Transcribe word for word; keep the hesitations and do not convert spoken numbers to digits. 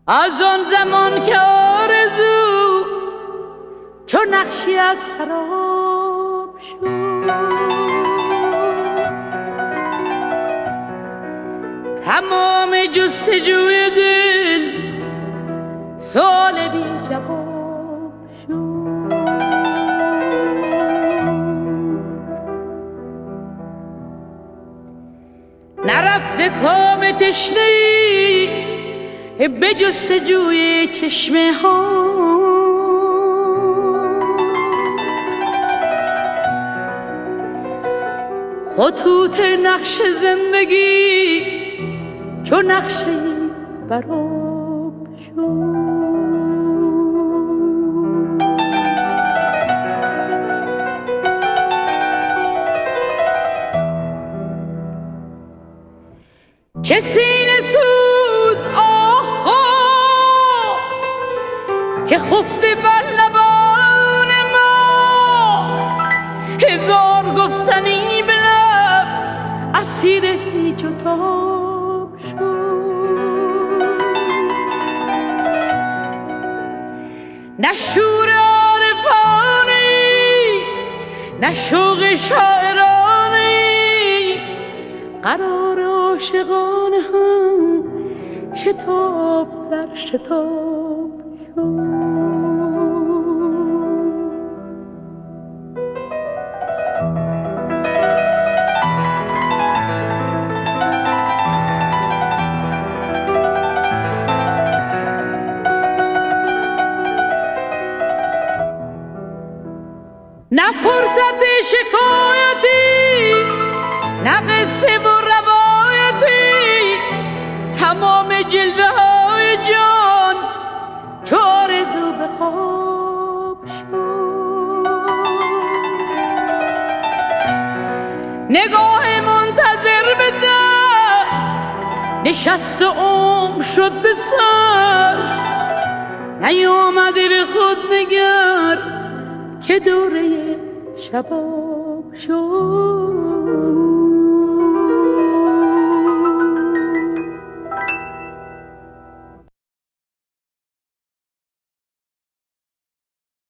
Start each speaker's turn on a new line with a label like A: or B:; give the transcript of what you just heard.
A: از آن زمان که آرزو چون نقشی از سراب شد، تمام جستجوی دل سوال بی جواب شد. نرفته کام تشنه‌ای به جستجوی چشمه ها، خطوط نقش زندگی چون نقشه‌ای براب شد. چه سینه سوز آها که خفته بر لبان ما، هزار گفتنی به لب اسیر هیچ و تاب شد. نه شور عارفانی نه شوق شاعرانی، قرار عاشقانه هم شتاب در شتاب شد. نه فرصت شکایتی نه قصه و روایتی، تمام جلوه های جان چو آرزو به خواب شد. نگاه منتظر به در نشست و عمر شد به سر، نیامده به خود نگر که دوره شباب شد.